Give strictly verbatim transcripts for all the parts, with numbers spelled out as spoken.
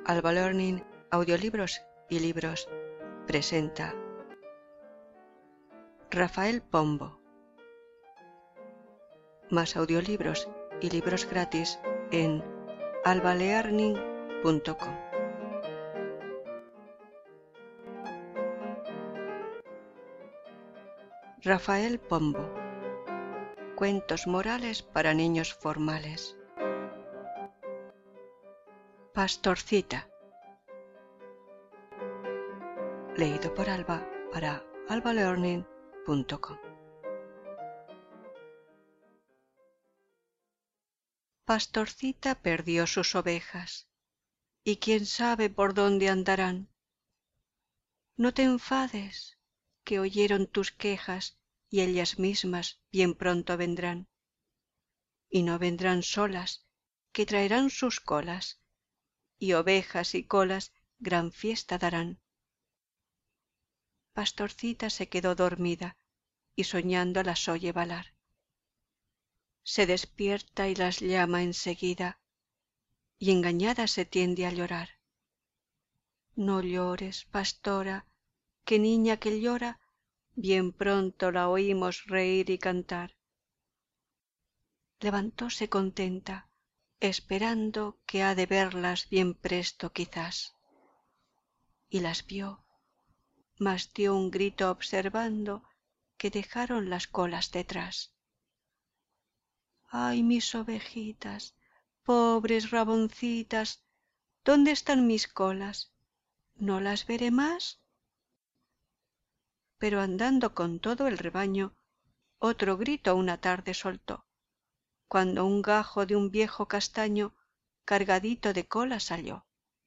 Alba Learning, audiolibros y libros, presenta Rafael Pombo. Más audiolibros y libros gratis en alba learning punto com. Rafael Pombo. Cuentos morales para niños formales. Pastorcita. Leído por Alba para alba learning punto com. Pastorcita perdió sus ovejas, y quién sabe por dónde andarán. No te enfades, que oyeron tus quejas, y ellas mismas bien pronto vendrán. Y no vendrán solas, que traerán sus colas, y ovejas y colas gran fiesta darán. Pastorcita se quedó dormida, y soñando las oye balar. Se despierta y las llama enseguida, y engañada se tiende a llorar. No llores, pastora, que niña que llora, bien pronto la oímos reír y cantar. Levantóse contenta, esperando que ha de verlas bien presto quizás. Y las vio, mas dio un grito observando que dejaron las colas detrás. ¡Ay, mis ovejitas, pobres raboncitas! ¿Dónde están mis colas? ¿No las veré más? Pero andando con todo el rebaño, otro grito una tarde soltó, cuando un gajo de un viejo castaño cargadito de colas salió.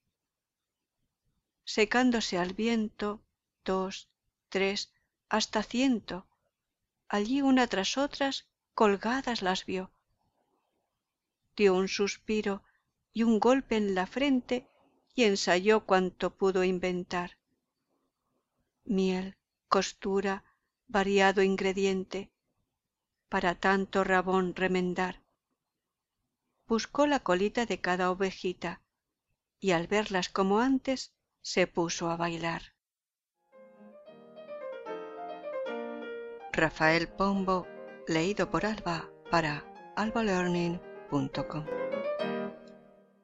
Secándose al viento, dos, tres, hasta ciento, allí una tras otras colgadas las vio. Dio un suspiro y un golpe en la frente y ensayó cuanto pudo inventar. Miel, costura, variado ingrediente, para tanto rabón remendar. Buscó la colita de cada ovejita y al verlas como antes se puso a bailar. Rafael Pombo, leído por Alba para alba learning punto com.